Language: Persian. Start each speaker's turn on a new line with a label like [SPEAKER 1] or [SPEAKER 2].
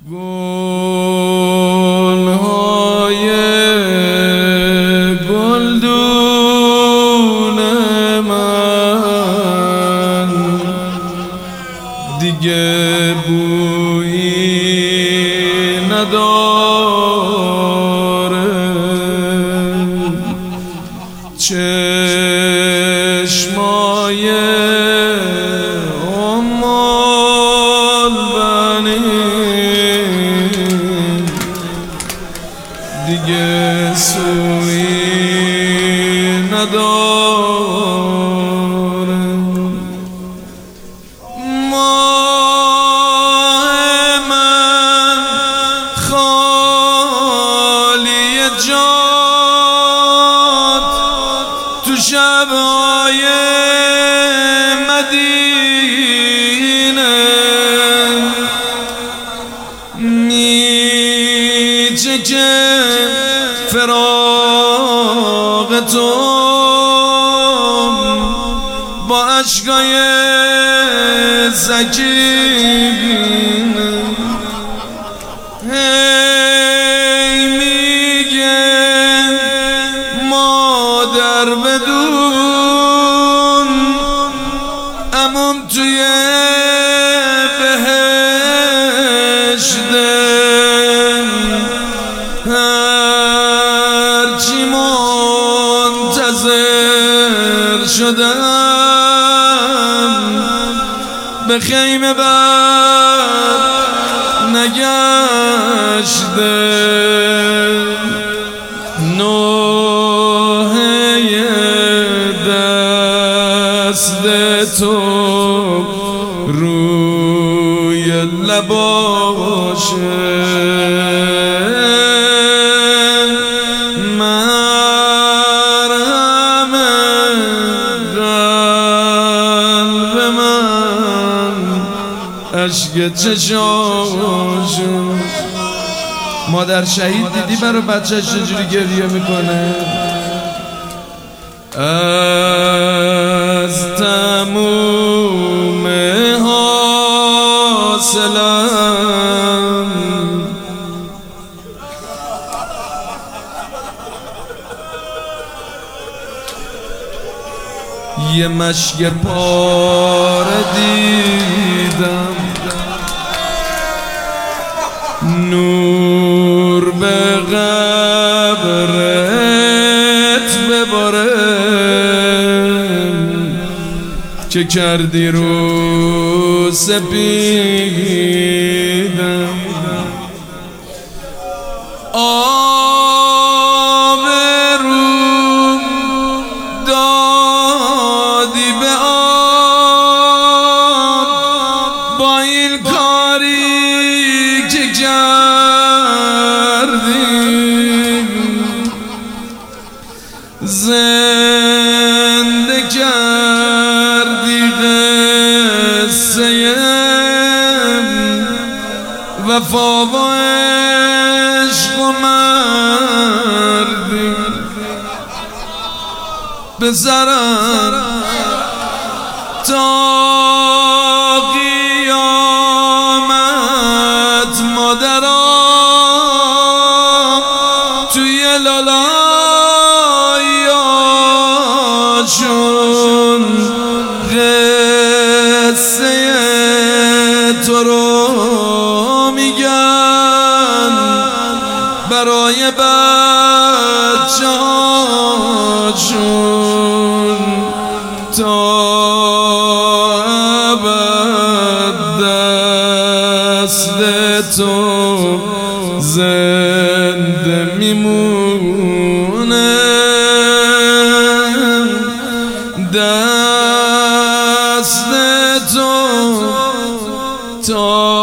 [SPEAKER 1] گلهای گلدون من دیگه بویی نداره، چشمای امال بنی دیگه سویی نداره. ماه من خالی جات تو شب‌های مدینه میچکه فراق تو با اشکای سکینه. هی میگه مادر بدون عموم توی بهشته، هرچی منتظر شدم به خیمه بر نگشته. نوحه دست تو روی لباشه، مرهم قلب من عشق چشاشه. مادر شهید دیدی برای بچه‌ش چجوری گریه میکنه؟ از تموم حاصلم یه مشک پاره دیدم، نور به قبرت بباره که کردی رو سپیدم. آب رو دادی به آب با این کاری که کردی، زنده کردی قصه وفا و عشق و مردی. بذارم تا قیامت مادرها توی لالایاشون قصه تو رو میگن برای بچه هاشون تا ابد دست تو زنده میمونه. دست تو تا